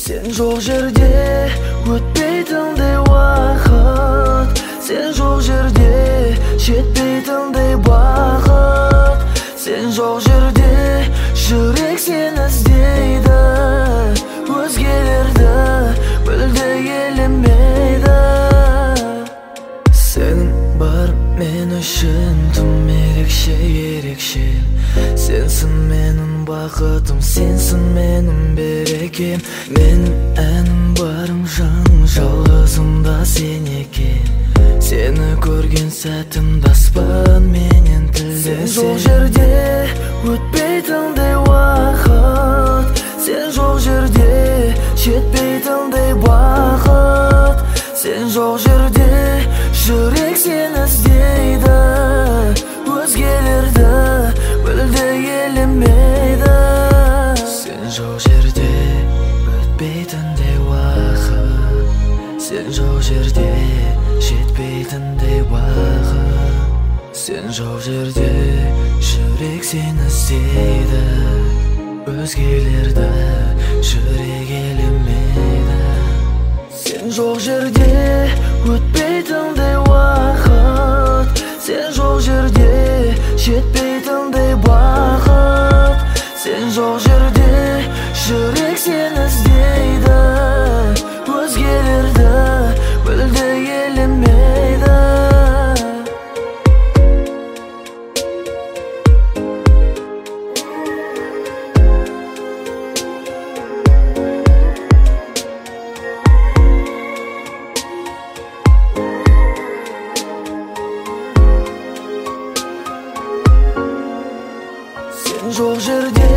Sen жоқ жерде өтпейтіндей уақыт, сен жоқ жерде жетпейтіндей бақыт. Сен жоқ жерде жүрек сені іздейді, өзгелерді мүлде елемейді. Сен бар мен үшін тым ерекше, ерекше. Сенсің менің бақытым, сенсің менің берекем. Мен әнім барым, жаным, жалғызым да сен екен. Сені көрген сәтімді аспан менен тілдесем. Сен жоқ жерде өтпейтіндей уақыт, сен жоқ жерде жетпейтіндей бақыт. Сен жоқ жерде жүрек сені іздейді, өзгелерді мүлде елемейді. Сен жоқ жерде өтпейтіндей уақыт, сен жоқ жерде жетпейтіндей бақыт. Сен жоқ жерде жүрек сені іздейді, өзгелерді жүрек елемейді. Сен жоқ жерде өтпейтіндей уақыт, сен жоқ жерде жетпейтіндей бақыт. Сен жоқ жерде жүрек сені іздейді, өзгелерді мүлде елемейді. Сен жоқ жерде